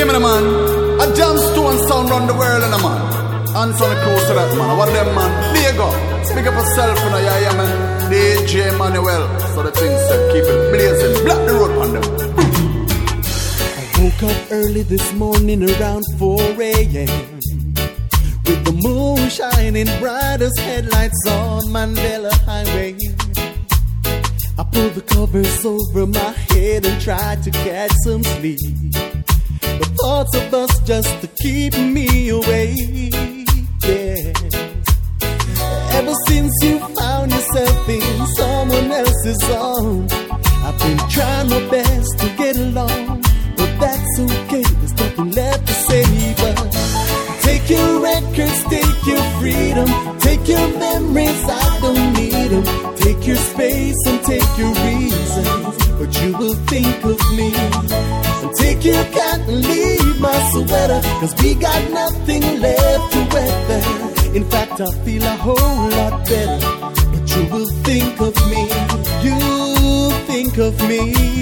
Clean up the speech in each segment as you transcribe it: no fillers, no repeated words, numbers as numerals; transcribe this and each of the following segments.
me, man. A jam stone sound run the world, man. Anthony close to that, man. What them, man? There you go. Pick up yourself, you know, yeah, man. DJ Manuel. So the things said, keep it blazing. Block the road on them. I woke up early this morning around 4 a.m. with the moon shining bright as headlights on Mandela Highway. I pulled the covers over my head and tried to catch some sleep. The thoughts of us just to keep me awake. Yeah. Ever since you found yourself in someone else's arms, I've been trying my best to get along, but that's okay. There's nothing left to say but take your records, take your freedom, take your memories, I don't need them. Take your space and take your reasons, but you will think of me. And take your cat and leave my sweater, cause we got nothing left to weather. In fact, I feel a whole lot better, but you will think of me. You think of me.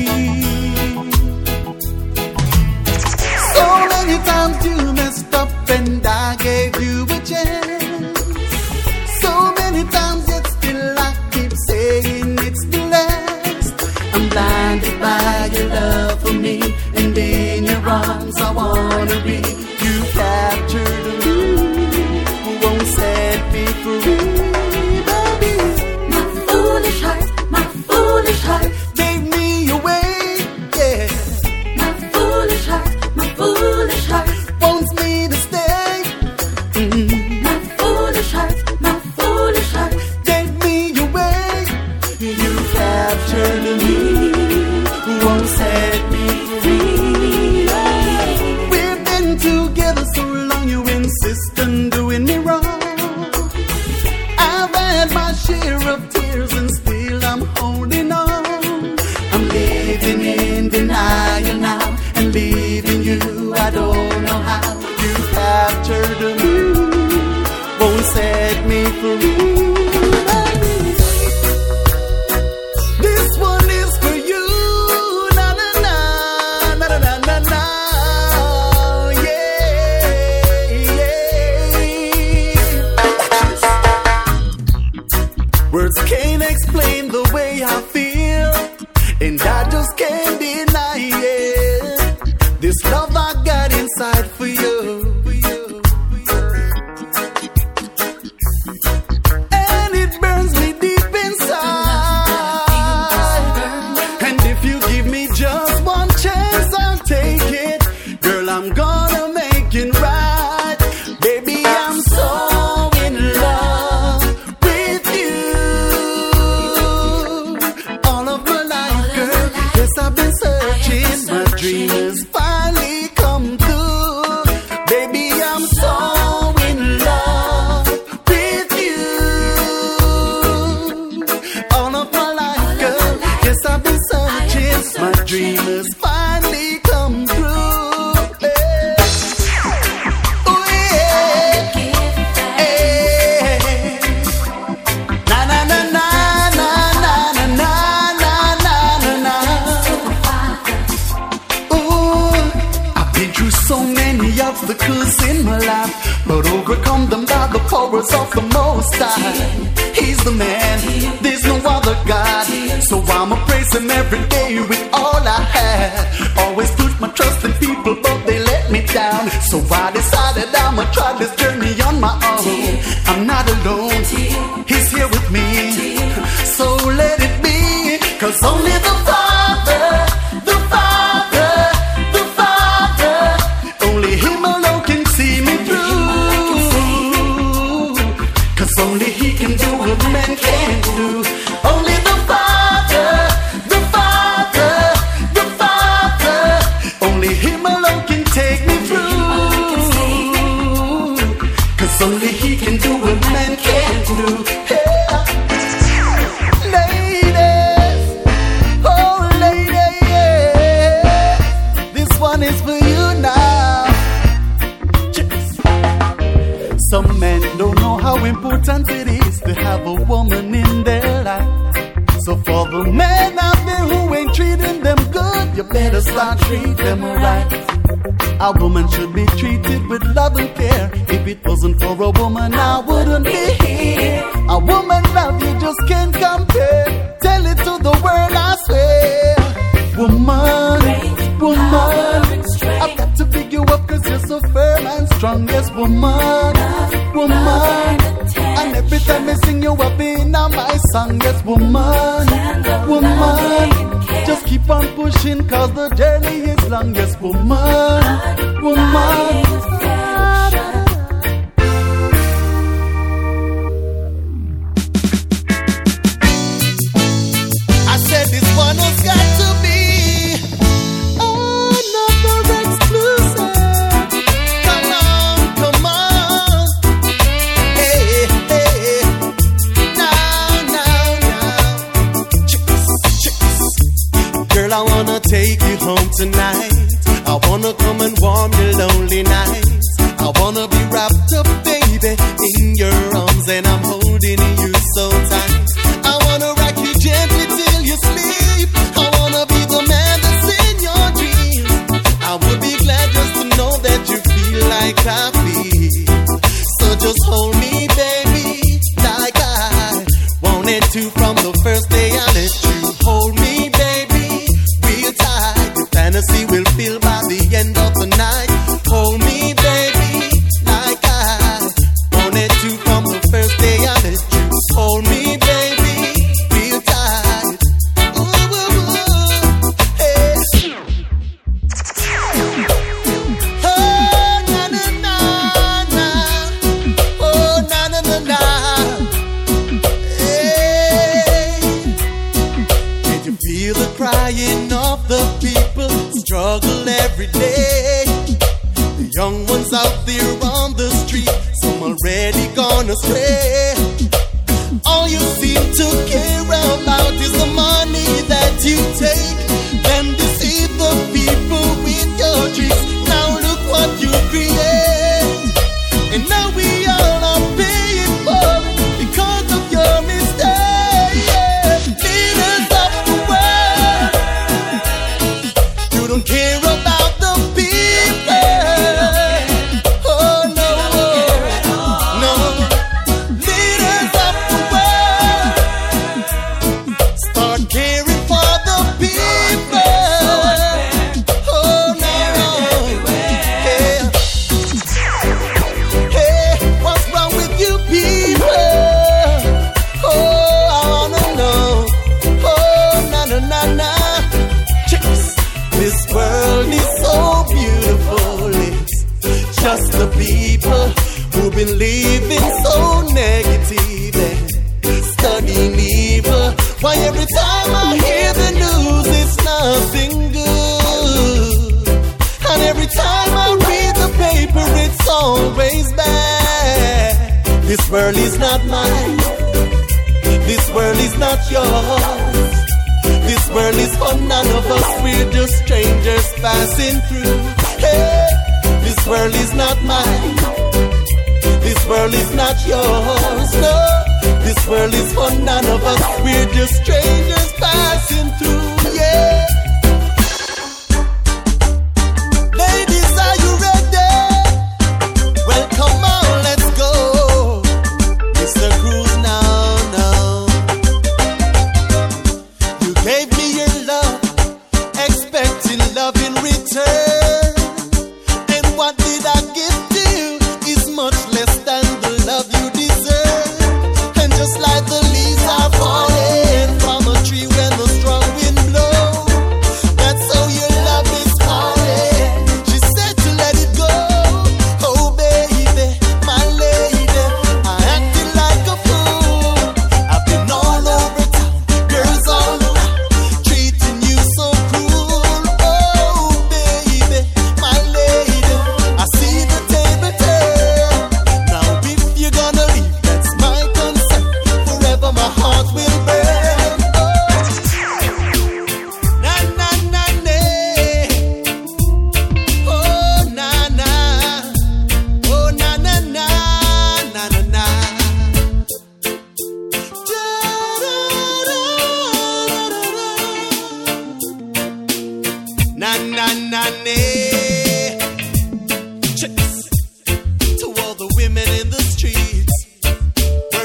So many times you messed up and I gave you a chance. So many times yet still I keep saying it's the last. I'm blinded by your love for me, and in your arms I wanna be. You captured me, who won't set me free, baby. My foolish heart gave me away, yeah. My foolish heart wants me to stay. My foolish heart gave me away. You captured me, won't set me free. We've been together so long, you insist on doing me wrong. I've had my share of tears and still I'm holding on. I'm living in denial now, and leaving you I don't know how. You captured me, won't set me free. This one is for you, na na na na na na na, yeah, yeah. Words can't explain the way I feel, and I just can't deny it. This love I got inside for you. And it burns me deep inside. And if you give me just one chance, I'll take it. Girl, I'm gonna make it right. Baby, I'm so in love with you. All of my life, girl. Yes, I've been searching. My dreams finally come through. Baby, I'm so in love with you. All of my life, girl. Yes, I've been searching. My dreams finally come through. Yeah. Oh yeah. Yeah. Na na na na na na na na na na na. Ooh, I've been through so many obstacles in my life, but overcome them by the powers of the Most High. He's the man, there's no other God. So I'ma praise him every day with all I have. Always put my trust in people, but they let me down. So I decided I'ma try this journey on my own. I'm not alone, he's here with me. So let it be, cause only the Father, only him alone can see me through. Cause only he can do what man can't do. Only the Father, only him alone can take me through. Cause only he can do what man can't do. Yeah. Ladies, oh lady, yeah. This one is for you now. Cheers. Some men don't know how important it is to have a woman in their life. So for the men out there who ain't treating them good, you better start treating them right. A woman should be treated with love and care. If it wasn't for a woman, I wouldn't be here. A woman love you just can't compare. Tell it to the world, I swear. Woman, woman, I've got to pick you up cause you're so firm and strong. Yes, woman, woman. And every time I sing you up in my song. Yes, woman, woman. Just keep on pushing cause the journey is long. Yes, woman, woman. I said this one has got to be another exclusive. Come on, come on. Hey, hey. Now. Chicks. Girl, I wanna take you home tonight. I wanna come and warm your lonely nights. I wanna be wrapped up, baby, in your arms, and I'm holding you so tight. I wanna rock you gently till you sleep. I wanna be the man that's in your dreams. I would be glad just to know that you feel like I feel. So just hold me, baby, like I wanted to from the first day I met you. Hold me, baby, real tight. The fantasy will fill by the end of the night. Hold me, baby, like I wanted to from the first day I met you. Hold me, baby, real tight. Ooh, ooh, ooh, hey. Oh, na na na na. Oh, na na na na. Hey. Did you feel the crying of the people? Struggle every day. The young ones out there on the street, some already gone astray. All you seem to care about is the money that you take. Then deceive the people with your tricks. Now look what you create. And now we all are paying for it because of your mistake. Leaders of the world, you don't care about the people. Oh no, no. Leaders of the world, start caring for the people. Oh no, yeah. Hey, what's wrong with you people? Oh, I wanna know. Oh, na na na na. Chicks, this world is so beautiful. It's just the people who've been living so negative and studying evil. Why every time I hear the news, it's nothing good. And every time I read the paper, it's always bad. This world is not mine. This world is not yours. This world is for none of us. We're just strangers passing through. Hey, this world is not mine. This world is not yours. No, this world is for none of us. We're just strangers passing through. Yeah. Ladies, are you ready? Well, come on, let's go. Mr. Cruz, now. You gave me your love, expecting love in return. And what did I give to you is much less than the love you deserve. And just like the leaves are falling from a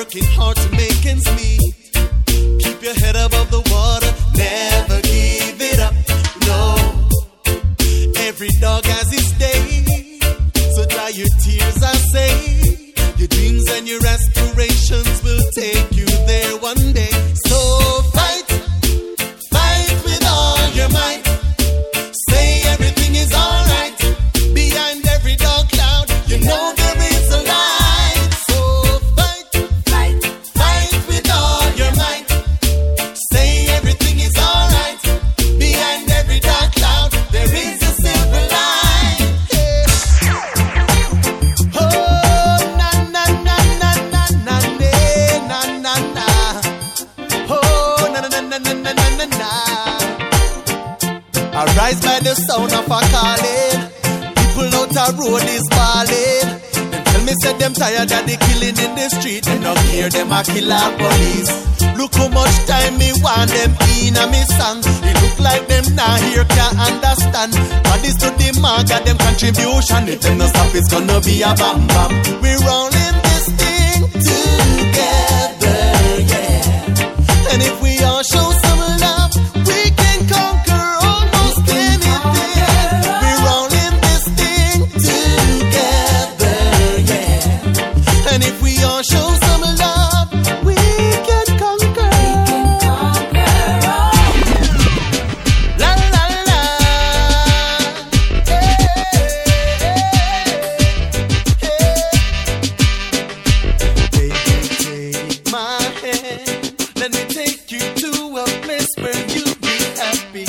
working hard to make ends meet. Keep your head above the water, never give it up, no. Every dog has its day, so dry your tears, I say. Your dreams and your aspirations will take you there one day. So fight, fight with all your might. Say everything is alright. Behind every dark cloud, you know there is a light. So fight, fight, fight with all your might. Say everything is alright. Behind every dark cloud, there is a silver light. Oh, na na na na na na na na na. Oh, na na na na na na na na. I rise by the sound of a calling. People out a road is falling. Them tell me say them tired of the killing in the street. They don't hear them a killer police. Look how much time me want them in a me song. It look like them now here can't understand. But this to the mark of them contribution. If them no stop, it's gonna be a bam bam. We're rolling this thing together, yeah. And if we all show some love, we can conquer almost anything. We're rolling this thing together, yeah. And if we all show some love, we can conquer. La la la. Hey, hey, hey. Take my hand. Let me take you to a place where you'll be happy.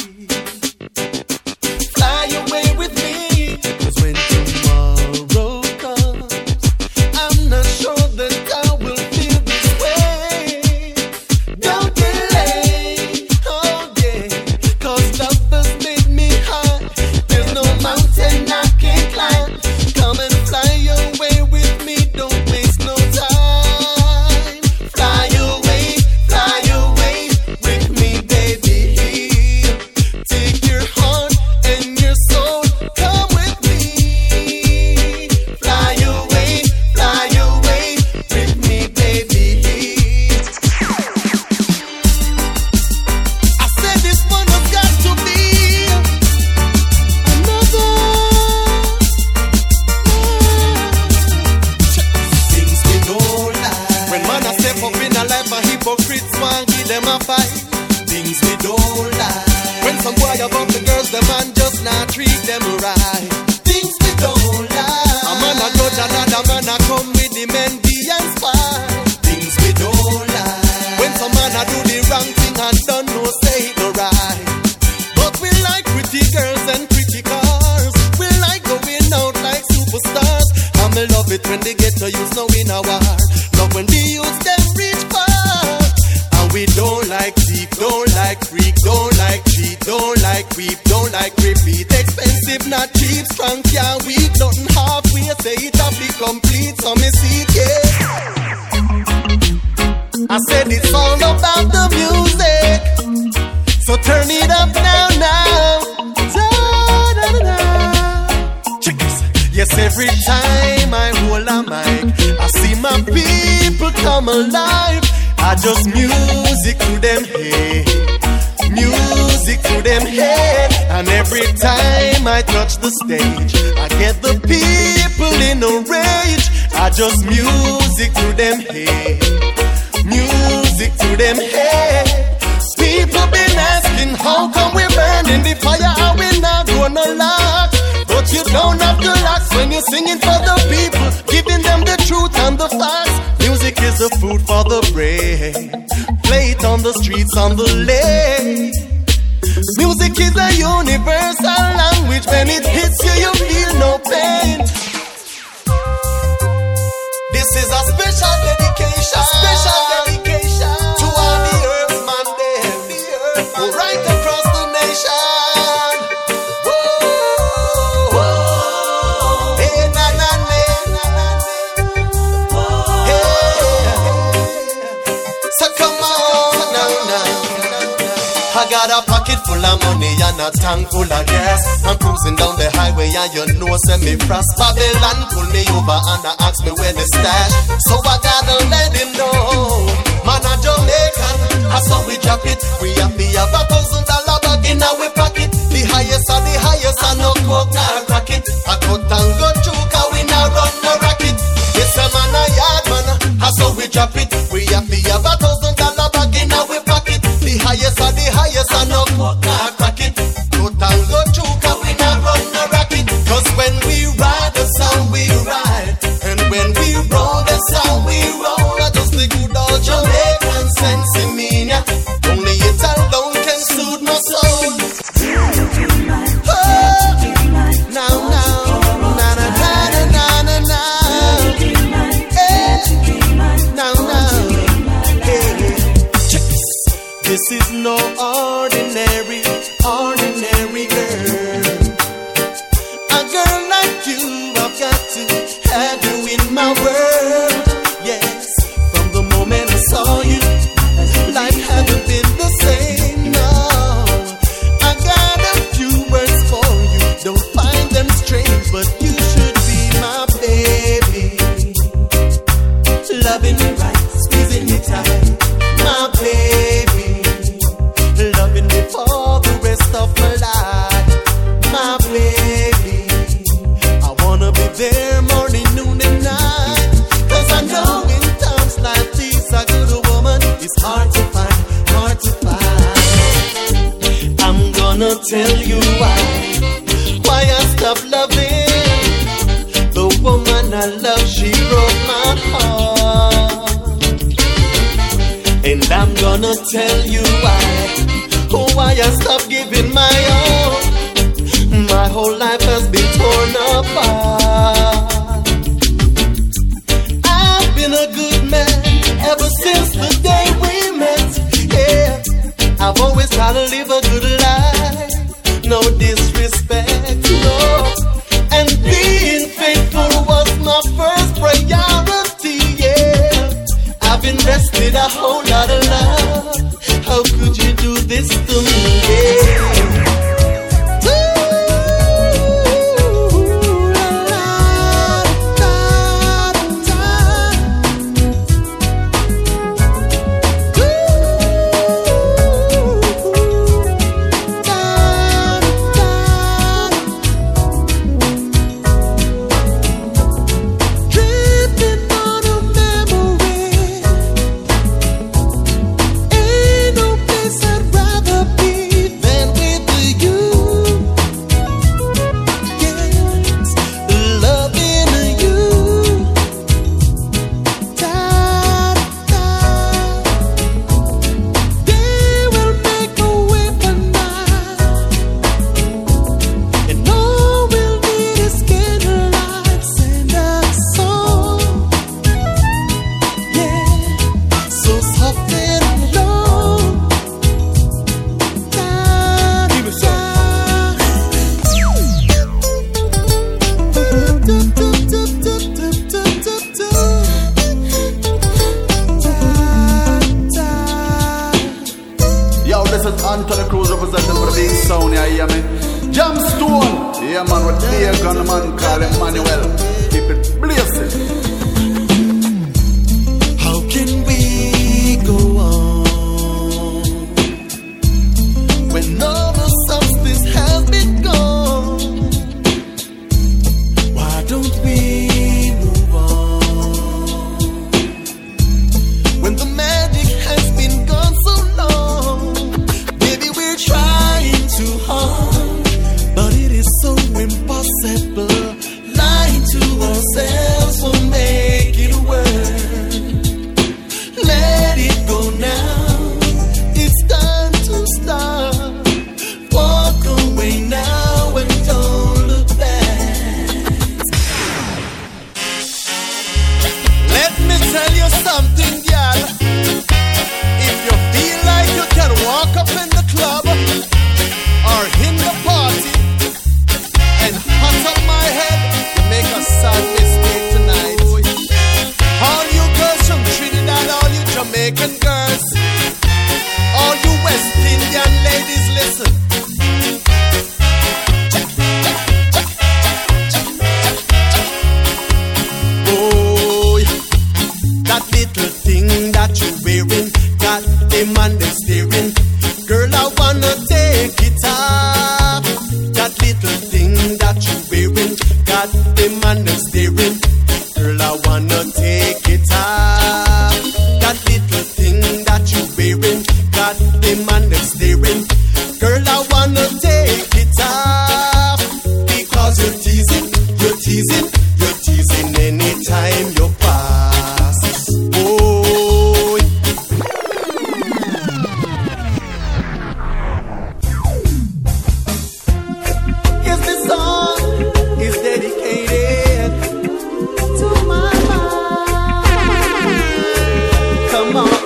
Fly away with me, 'cause when tomorrow comes, I'm not sure that I will feel this way. Don't delay, oh yeah, 'cause love has made me high. There's no mountain I can't climb. Come and fly away with me, don't waste no time. Fly away with me, baby. Take your heart and your soul, come with me. Fly away with me, baby. I said this one has got to be another. Things we don't like. When man a step up in a life, a hypocrites want give them a fight. Things we don't like. When some boy above the girls, the man just not treat them right. Things we don't like. A man a judge another man a come with the men be and spy. Things we don't like. When some man a do the wrong thing and don't know say it no right. But we like pretty girls and pretty cars. We like going out like superstars. And me love it when they get to use no in a war. Love when they use them reach far. And we don't like thief, don't like freak, don't like cheat, don't like creep, don't like repeat. Expensive, not cheap, strong, can't weak, nothing halfway. Say it have be complete, so me see it, yeah. I said it's all about the music, so turn it up now, now. Da, da, da, da. Check this. Yes, every time I hold a mic, I see my people come alive. I just music to them head, music to them head. And every time I touch the stage, I get the people in a rage. I just music to them head, music to them head. People been asking how come we burning the fire and we not gonna lock. But you don't have to lock when you're singing for the people, giving them the truth and the facts. Music is a food for the brain. Play it on the streets, on the lane. Music is a universal language. When it hits you, you feel no pain. This is a special dedication to all the earth man there, right across the nation. Whoa, whoa, hey, na na na na na. Hey, so come on now. I got a pocket full of money and a tank full of gas. I'm cruising down the highway and you know send me frost. Babylon pull me over and I ask me where the stash. So I gotta let him know have $1,000 bag in our pocket. The highest of the highest, and no coke nor crack it. I cut and go through, cause we not run no racket. Yes, a man a yard man, so we drop it. We have to have $1,000 bag in our pocket. The highest of the highest, and no coke nor crack it. Cut and go through, cause we not run no racket. Cause when we ride, the sound we ride. And when we roll, the sound we roll. Just the good old Jamaican sense in me. Only it alone can soothe my soul. This is no ordinary girl. A girl like you, I've got to have you in my world. Yes, from the moment I saw you, life hasn't been the same, no. I got a few words for you, don't find them strange, but you should be my baby. Loving me right, squeezing me tight, my baby. Loving me for the rest of my life, my baby. I wanna be there morning, noon and night. Cause I know in times like these a good woman is hard to find, hard to find. I'm gonna tell you why I stopped loving the woman I love. She broke my heart. And I'm gonna tell you why I stopped giving my all. My whole life has been torn apart. I've been a good man ever since the day we met. Yeah, I've always tried to live a good life, no disrespect, no. And being faithful was my first priority. Yeah, I've invested a whole lot of love. How could you do this to me? Yeah. him and them staring. Girl, I want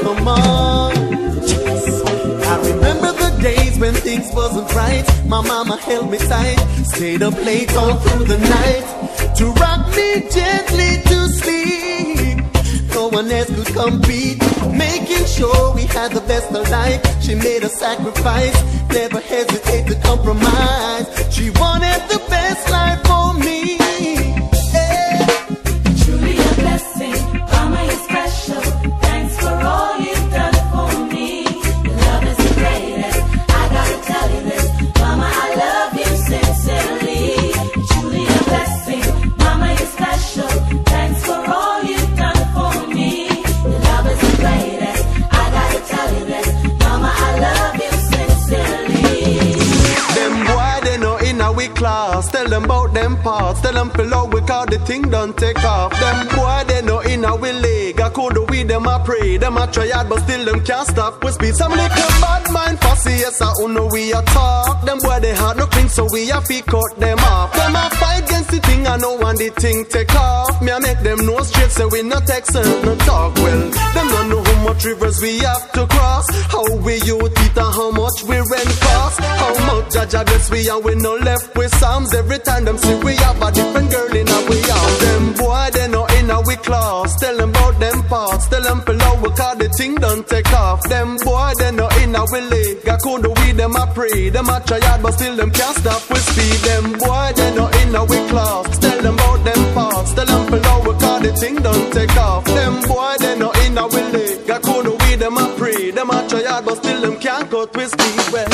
no more. I remember the days when things wasn't right. My mama held me tight, stayed up late all through the night to rock me gently to sleep. No one else could compete, making sure we had the best of life. She made a sacrifice, never hesitate to compromise. She wanted the best life for me. Yeah. Truly a blessing, Mama, you're special. Thanks for all you've done for me. Your love is the greatest, I gotta tell you this. Mama, I love you sincerely. Truly a blessing, Mama, you're special. Thanks for all you've done for me. Your love is the greatest, I gotta tell you this. Mama, I love you sincerely. Them boy, they know in our class. Tell them about them parts. Tell them below we call the thing done take off. Them boy, they know in our leg. I could do with them, I pray. Them a try hard, but still them can't stop. We speed some little bad mind fussy. Yes, I know we a talk. Them boy, they hard no clean, so we have to cut them off. Them a fight against the thing, I know when the thing take off. Me I make them know straight, so we not text and no talk well. Them don't know how much rivers we have to cross. How we youth eat and how much we rent cost. How much Jaja bless we and we no left with Psalms. Every time them see we have a different girl in our we house. Them boy they know in our class. Tell them about them parts. Tell them below we call the thing done take off. Them boy they know in our leg. I could do with them I pray. Them a try hard but still them can't stop with speed. Them boy they know in our class. Tell them about them parts. Tell them below we call the thing done take off. Them boy they know in our leg. I could do with them I pray. Them a try hard but still them can't cut with speed. Well.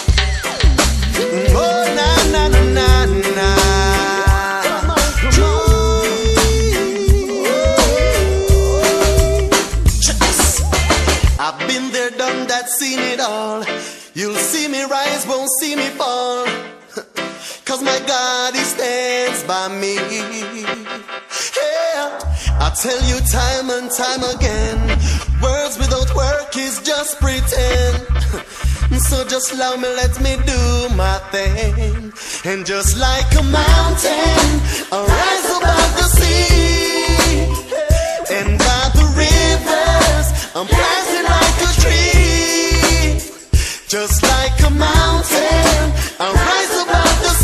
Oh na na na na na. I've been there, done that, seen it all. You'll see me rise, won't see me fall. 'Cause my God, He stands by me. Yeah, I tell you time and time again, words without work is just pretend. So just allow me, let me do my thing. And just like a mountain, I rise above the sea. And by the rivers, I'm planted like a tree. Just like a mountain, I rise above the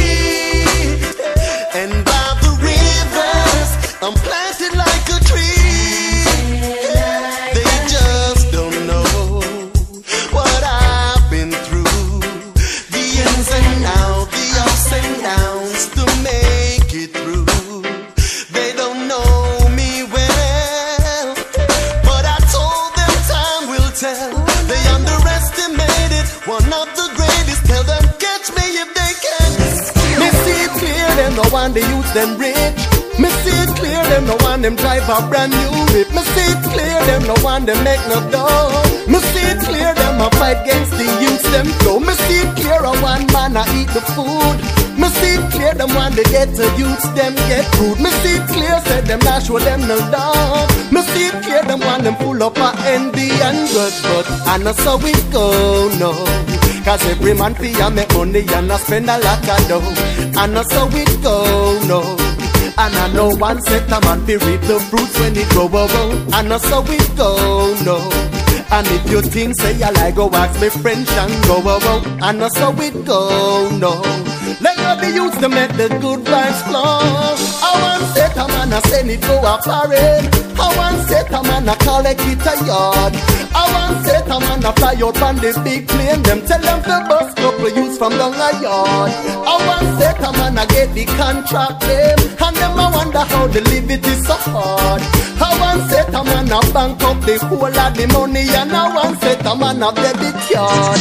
sea. And by the rivers, I'm planted like a tree. They just don't know what I've been through. The ins and outs, the ups and downs to make it through. They don't know me well, but I told them time will tell. They underestimated one of the greatest. Tell them catch me if they can. Me see it clear, them no one they use them rich. Me see it clear, them no one them drive a brand new whip. Me see it clear, them no one them make no dough. Me see it clear, them a fight against the youth them flow. Me see it clear, a one man a eat the food. Me see it clear, them want to get to youths them get rude. Me see it clear, said them not show them no love. Me see it clear, them want them full up a envy and grudge. But I know so it go, no. 'Cause every man fear make money and I spend a lot of dough. I know so it go, no. And I know one set a man fi reap the fruits when it grow over. I know so it go, no. And if you think say I like go ask me French and go over. I know so it go, no. Let go the youths to make the good vibes flow. I want set a man a send it go a foreign. I want set a man a collect it a yard. I want set a man a fly out on the big plane. Them tell them to bus couple youths from down a yard. I want set a man a get the contract them. And them a wonder how they live it is so hard. I want set a man a bank up the whole of the money. And I want set a man a debit card.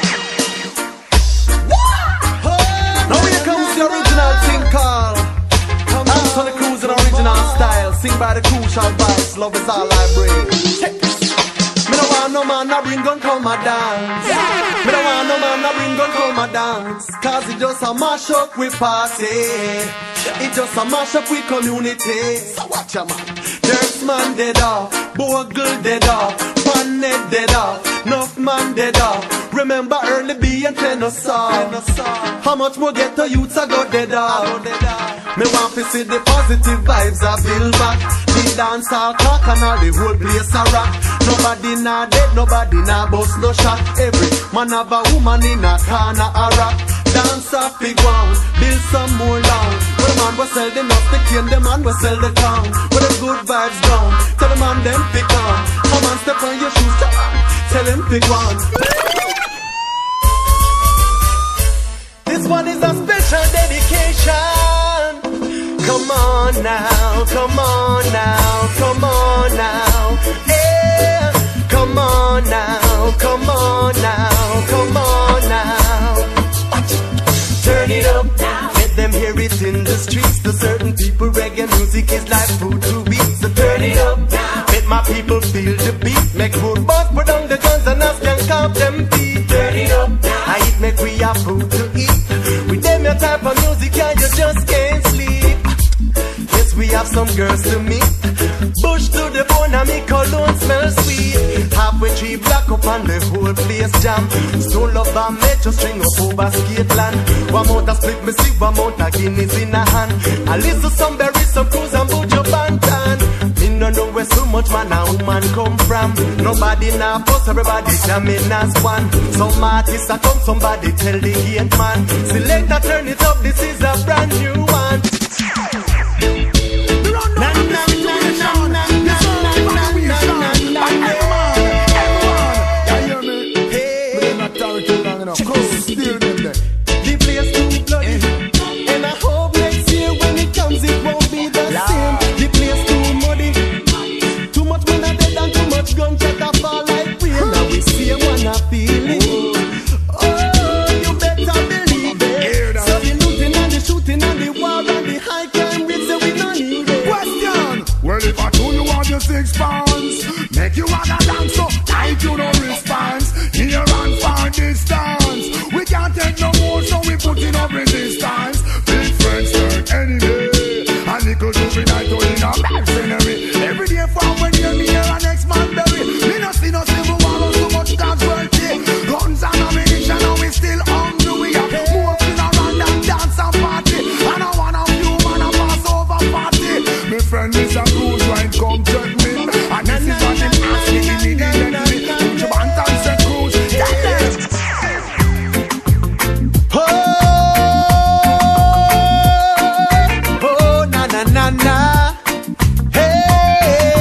Now here comes the original thing called Anthony Cruz in original style. Sing by the crucial vibes, love is all I bring. Check this. Me no want no man a bring gun come a dance. Me no want no man a bring gun come a dance. 'Cause it just a mash up with party. It just a mash up with community. So watch ya man. There's man dead off, Bogle dead off, Panet dead off, enough man dead off. Remember early B and Tennessee. How much more get the youths I got dead off? Me want to see the positive vibes I build back. The dance all talk and all the whole place a rock. Nobody not dead, nobody not bust no shot. Every man have a woman in a corner a rock. Dance off big one, build some more long. Where the man will sell the nuts, the cane, the man will sell the town. Where the good vibes gone, tell the man them pick on. Come on, step on your shoes, tell him pick one. This one is a special dedication. Come on now, come on now, come on now. Yeah, come on now, come on now, come on now. Turn it up now. Let them hear it in the streets. To certain people, reggae music is like food to eat. So turn it up now. Let my people feel the beat. Make good boss put on the guns and us can count them feet. Turn it up now. I eat make we have food to eat. With them your type of music and you just can't sleep. Yes, we have some girls to meet. Bush to the bone and me cologne smell sweet. Halfway tree black up and the whole place jam. Soul of a metro string up over Skateland. One mount a split me see, one mount a Guinness in a hand. I listen some berries, some cruise and Bujo Bantan. Me no know where so much man and woman come from. Nobody now post, everybody jamming as one. Some artists a come, somebody tell the gate man. Selector turn it up, this is a brand new one. The place too bloody, and I hope next year when it comes it won't be the same. The place too muddy, too much men are dead and too much gunshot a fall like rain. Now we see one a feeling. Oh, you better believe it. So the looting and the shooting and the war and the high crime rates that we don't need it. Question. Well, if I told you want your 6 pounds, make you wanna dance so tight you no response. Here and far distance, we can't take no more, so we put in up resistance. Big friends turn enemy, a little juvenile to in a mercenary. Every day from when you me here and next man bury. Me no see no civil war or so much casualty. Guns and ammunition and we still hungry. We have more fun around than dance and party. And I want a few man a pass over party. My friend Mr. Cruise Wine come check me. And this is what him ask me immediately. Put your band and say Cruise, tell them. Oh, na na na na. Hey,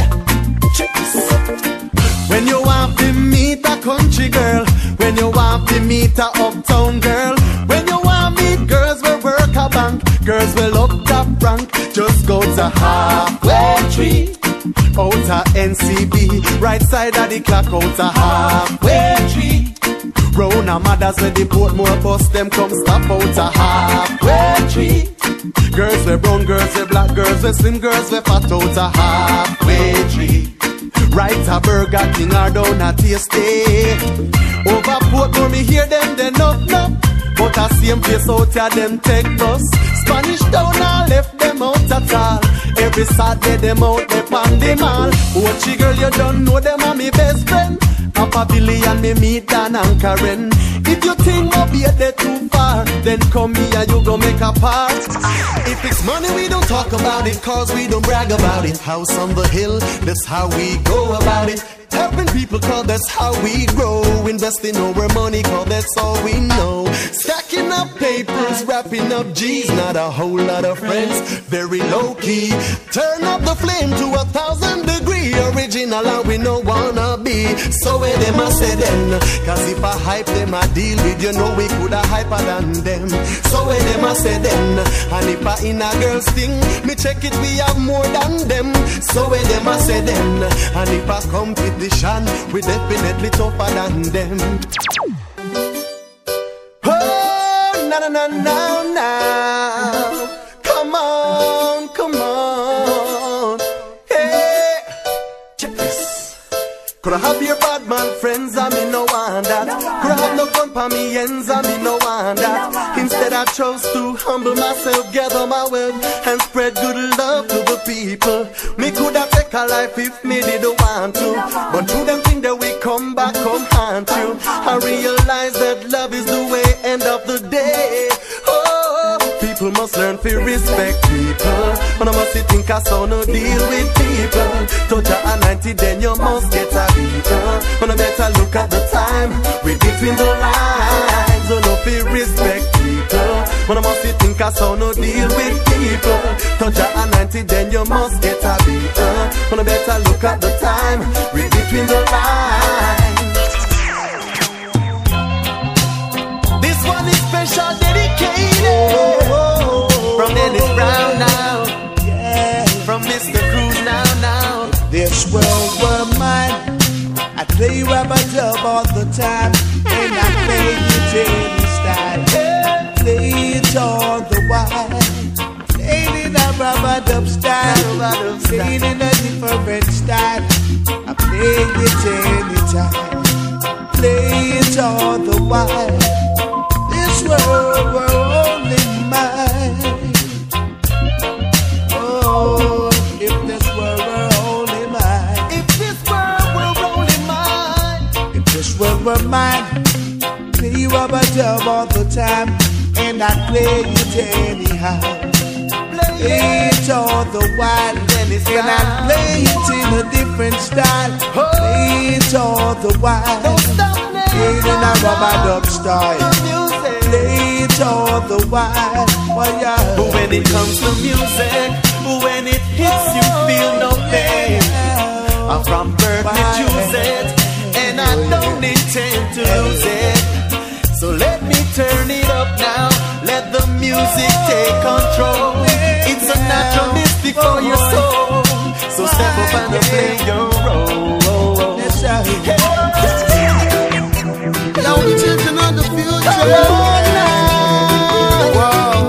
when you want to meet a country girl, when you want to meet a uptown girl, when you want to meet girls will work a bank, girls will up the rank, just go to Halfway Tree. Out a NCB, right side of the clock, out a Halfway Tree. Round a mothers with the Portmore bus, them come stop out a Halfway Tree. Girls with brown, girls with black, girls with slim, girls with fat, out a Halfway Tree. Right a Burger King or down a Tasty. Over Portmore me hear them, they knock. But a same place out here, them take bus. Spanish Town and left them out at all. Every Saturday them out there on the mall. Watchy girl, you don't know them are me best friend. Papa Billy and me meet Dan and Karen. If you think I'll be there too far, then come here, you go make a part. If it's money, we don't talk about it, cause we don't brag about it. House on the hill, that's how we go about it. Helping people, cause that's how we grow. Investing our money, cause that's all we know. Stacking up papers, wrapping up G's. Not a whole lot of friends, very low key. Turn up the flame to 1,000 degrees. Original and we no wanna be. So where them a say then, cause if I hype them I deal with, you know we coulda hyper than them. So where them a say then, and if I in a girl's thing, me check it we have more than them. So where them a say then, and if I competition, we definitely tougher than them. Oh, na na na na na. Come on, come on. Hey, check this. Could I have your bad man friends? I mean, no want that. Could I have no fun for me ends? I mean, no want that. Instead, I chose to humble myself, gather my wealth, and spread good love to the people. Me could have take a life if me didn't want to, but through them things that we come back, come haunt you. I realize that love is the way, end of the day. Oh, people must learn to respect people. When I must think I saw no deal with people. Touch a 90, then you must get a beater. When I better look at the time, read between the lines. Oh, no feel respect people. When I must think I saw no deal with people. Touch a 90, then you must get a beater. When I better look at the time, read between the lines. This one is special, dedicated from Dennis Brown now, from Mr. Cruz now. This world were mine. I play rubber dub all the time, and I play it any style. Play it all the while. Play it in a rubber dub style. Play it in a different style. I play it anytime. Play it all the while. This world were only mine. Oh, if this world were only mine. If this world were only mine. If this world were mine. Play rubber dub all the time, and I play it anyhow. Play it all the while, and I play it in a different style. Play it all the while. Play it in a rubber dub style. Play it all the while. But when it comes to music, when it hits you feel no pain. I'm from birth, me choose it, and I don't intend to lose it. So let me turn it up now, let the music take control. It's a natural mystic for your soul, so step up and play your role. Now the children of the future. Wow,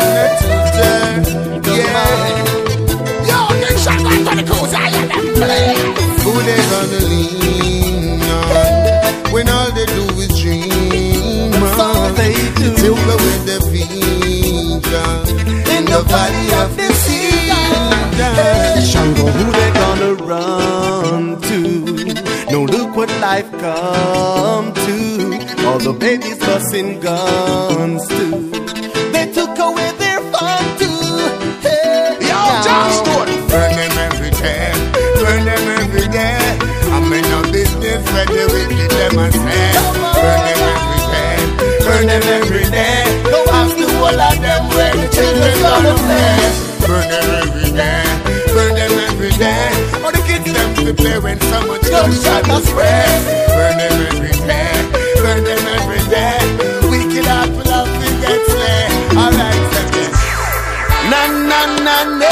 who they gonna lean on when all they do is dream? They do. Simple with the vision in the valley of the sea. Shango, who they gonna run to? No, look what life come to. All the babies busting guns too. They took away their fun too. Hey, Yo, John Stewart, burn them every day, burn them every day. I'm in a business where the wicked them a say. Burn them every day, burn them every day. Go ask the whole of them where the children gonna play. Burn them every day, burn them every day. Or the kids them to play when so much gunshot is spread. Burn them every day, burn them every day. Wicked apple of the get slay. Alright, second. na na na na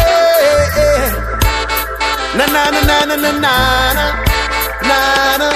na na na na na na na na.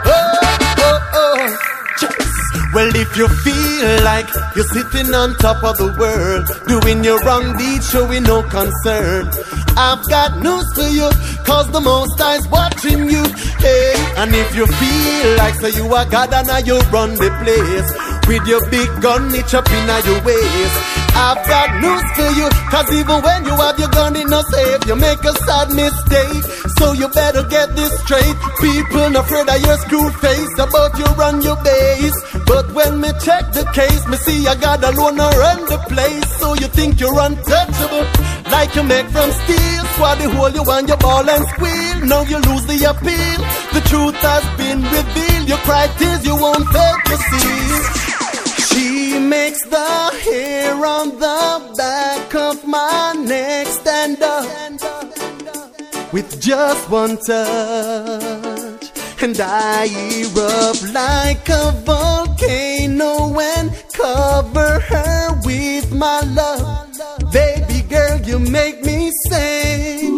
Well, if you feel like you're sitting on top of the world, doing your wrong deed, showing no concern, I've got news for you, cause the Most High's watching you. Hey, and if you feel like so you are God and now you run the place, with your big gun itch up in your waist, I've got news for you, cause even when you have your gun in no safe, you make a sad mistake. So you better get this straight. People not afraid of your screw face, about you run your base. But when me check the case, me see I got alone run the place. So you think you're untouchable, like you make from steel. Swat the hole you want your ball and squeal. Now you lose the appeal. The truth has been revealed. Your cry tears you won't fail to see. She makes the hair on the back of my neck stand up with just one touch, and I erupt like a volcano and cover her with my love. Baby girl, you make me sing,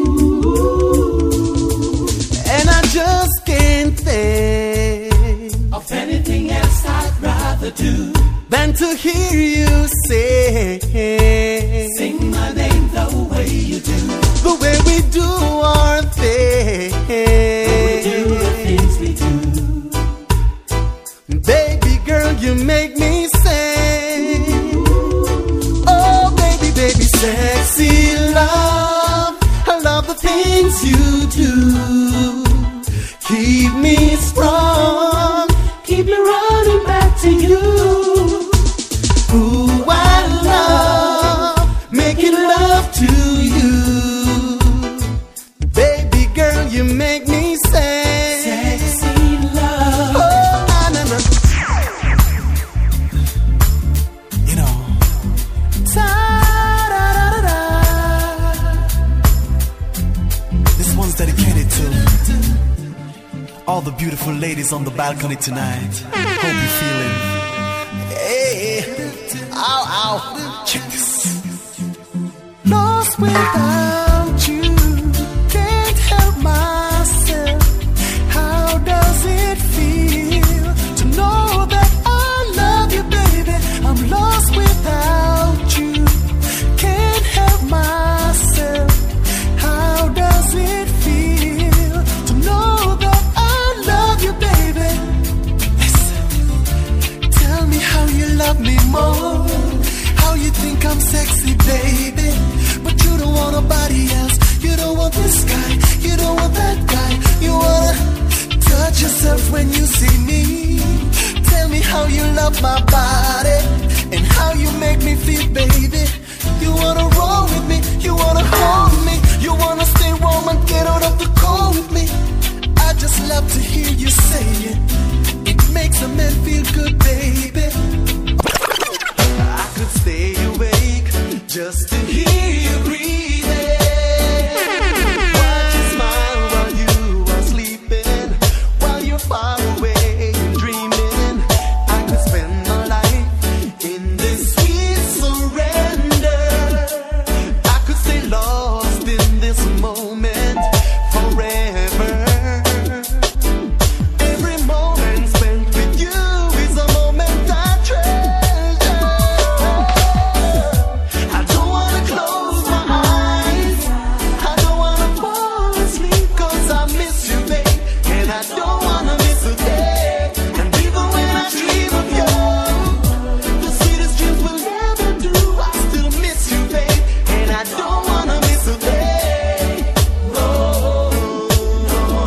and I just can't think of anything else I'd rather do than to hear you say, sing my name the way you do, the way we do our thing, we do the things we do. Baby girl, you make me sing. Oh baby, baby, sexy love, I love the things you do. Keep me strong, Keep me running back to you. who I love, making love the beautiful ladies on the balcony tonight. Hope you're feeling. Hey, ow, ow. Check this. Lost without you, can't help myself. How does it feel to know that I love you, baby? I'm lost without you, can't help myself. How does it feel to know that I love you, baby? Listen, tell me how you love me more, how you think I'm sexy, baby. But you don't want nobody else. You don't want this guy, you don't want that guy. You wanna touch yourself when you see me. Tell me how you love my body and how you make me feel, baby. You wanna roll with me, you wanna hold me, you wanna stay warm and get out of the cold with me. I just love to hear you say it. It makes a man feel good, baby. I could stay awake just to hear you breathing. Watch you smile while you are sleeping, while you're far away and dreaming. I could spend my life in this sweet surrender. I could stay lost in this moment forever. Every moment spent with you is a moment I treasure. I don't wanna close my eyes, I don't wanna fall asleep, 'cause I miss you, babe, and I don't wanna miss a day. And even when I dream of you, the sweetest dreams will never do. I still miss you, babe, and I don't wanna miss a day. No, no.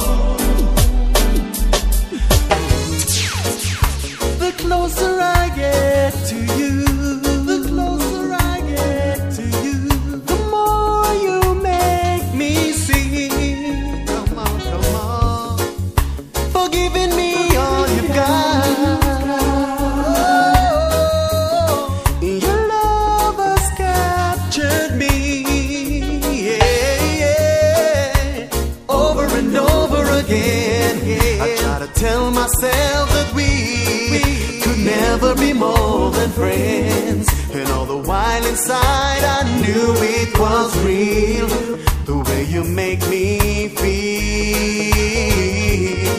The closer I get to you, the closer I get to you, the more you make me see. Come on, come on, for giving me all you've got. Your love has captured me, yeah, yeah, over and over again. I try to tell myself that we could never be more than friends, and all the while inside I knew it was real, the way you make me feel.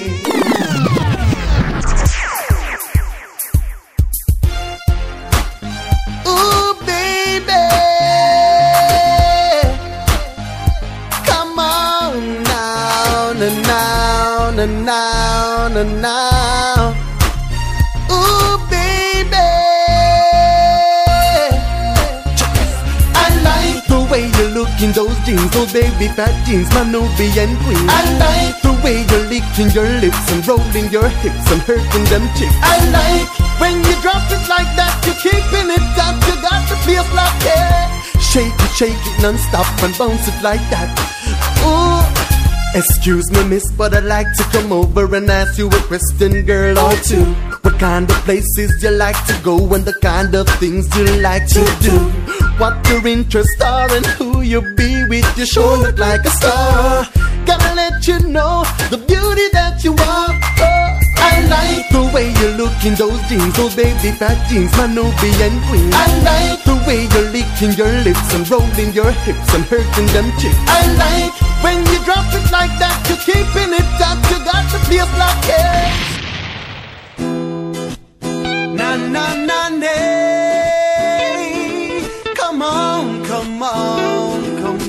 Ooh, baby, come on now, now, now, now, now. Ooh, baby, I like the way you look in those jeans, those baby fat jeans, my Nubian queen. I like the way you're licking your lips and rolling your hips and hurting them chicks. I like when you drop it like that, you're keeping it up, you got the place like that. Shake it non-stop and bounce it like that. Ooh, excuse me, miss, but I'd like to come over and ask you a question, girl, or two. What kind of places you like to go and the kind of things you like to do? What your interests are and who you be with, you sure look like a star. Gotta let you know the beauty that you are. Oh, I like the way you look in those jeans, those baby fat jeans, my Nubian queen. I like the way you're licking your lips and rolling your hips and hurting them chicks. I like when you drop it like that, you're keeping it up, you got the place like it. Na na na nay. Come on, come on, come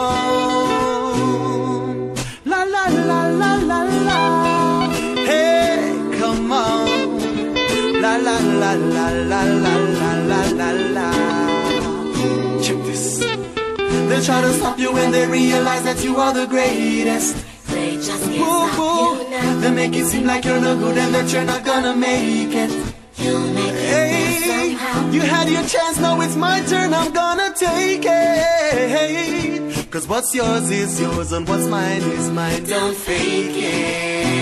on. La la la la la la. Hey, come on. La la la la la la la la la la. Check this. They try to stop you when they realize that you are the greatest. They just can't stop you now. They make it seem like you're no good and that you're not gonna make it. You make it somehow. You had your chance, now it's my turn, I'm gonna take it. 'Cause what's yours is yours and what's mine is mine, don't fake it.